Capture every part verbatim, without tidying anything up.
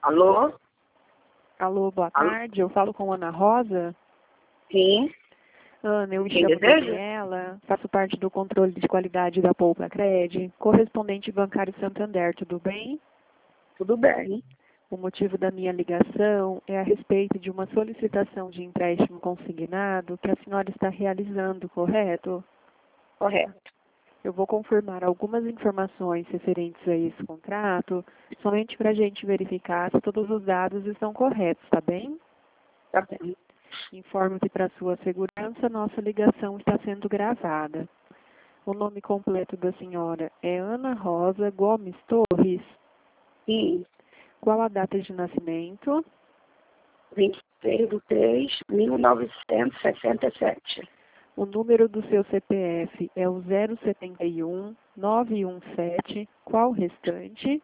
Alô? Alô, boa Alô? tarde. Eu falo com Ana Rosa. Sim. Ana, eu me Quem chamo deseja? Daniela, faço parte do controle de qualidade da Poupa Cred, correspondente bancário Santander, tudo bem? Tudo bem. O motivo da minha ligação é a respeito de uma solicitação de empréstimo consignado que a senhora está realizando, correto? Correto. Eu vou confirmar algumas informações referentes a esse contrato, somente para a gente verificar se todos os dados estão corretos, tá bem? Tá bem. Informo que, para sua segurança, nossa ligação está sendo gravada. O nome completo da senhora é Ana Rosa Gomes Torres. Sim. Qual a data de nascimento? vinte e seis de três de mil novecentos e sessenta e sete. O número do seu C P F é o zero setenta e um, nove um sete. Qual o restante?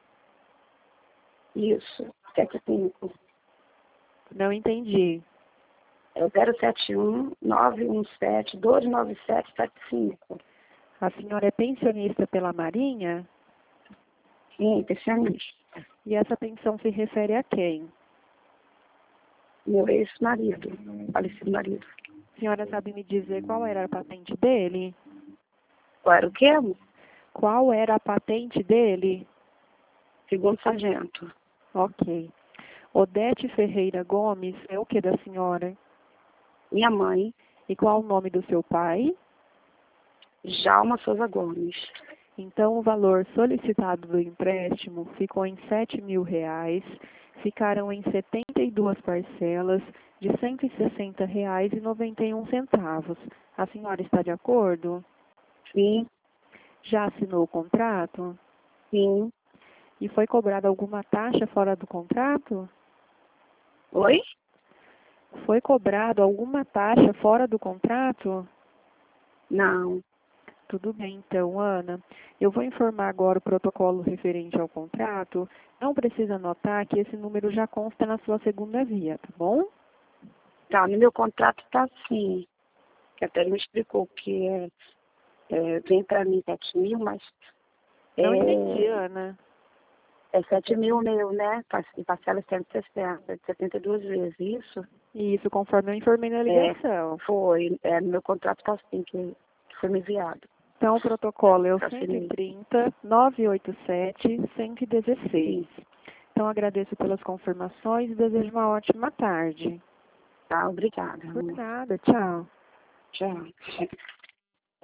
Isso. setenta e cinco. Não entendi. É o zero sete um, nove um sete, dois nove sete sete cinco. A senhora é pensionista pela Marinha? Sim, pensionista. E essa pensão se refere a quem? Meu ex-marido. Falecido marido. A senhora sabe me dizer qual era a patente dele? Qual era o quê? Qual era a patente dele? Segundo sargento. Ok. Odete Ferreira Gomes é o que da senhora? Minha mãe, E qual o nome do seu pai? Djalma Souza Gomes. Então, o valor solicitado do empréstimo ficou em sete mil reais, ficaram em setenta e duas parcelas de cento e sessenta reais e noventa e um centavos. A senhora está de acordo? Sim, Já assinou o contrato? sim. E foi cobrada alguma taxa fora do contrato? Oi? Foi cobrado alguma taxa fora do contrato? Não. Tudo bem, então, Ana. Eu vou informar agora o protocolo referente ao contrato. Não precisa anotar que esse número já consta na sua segunda via, tá bom? Tá, no meu contrato tá assim, que até ele me explicou que é, é, vem para mim sete mil, mas Não é, entendi, Ana. é sete mil meu, né? Em parcela cento e sessenta, setenta e duas vezes, isso? Isso, conforme eu informei na É, ligação. foi, é, no meu contrato tá assim, que, que foi me enviado. Então, o protocolo é o Tá cento e assinei. trinta, novecentos e oitenta e sete, cento e dezesseis. Sim, Então, agradeço pelas confirmações e desejo uma ótima tarde. tá, obrigada, Por amor. nada, tchau. Tchau.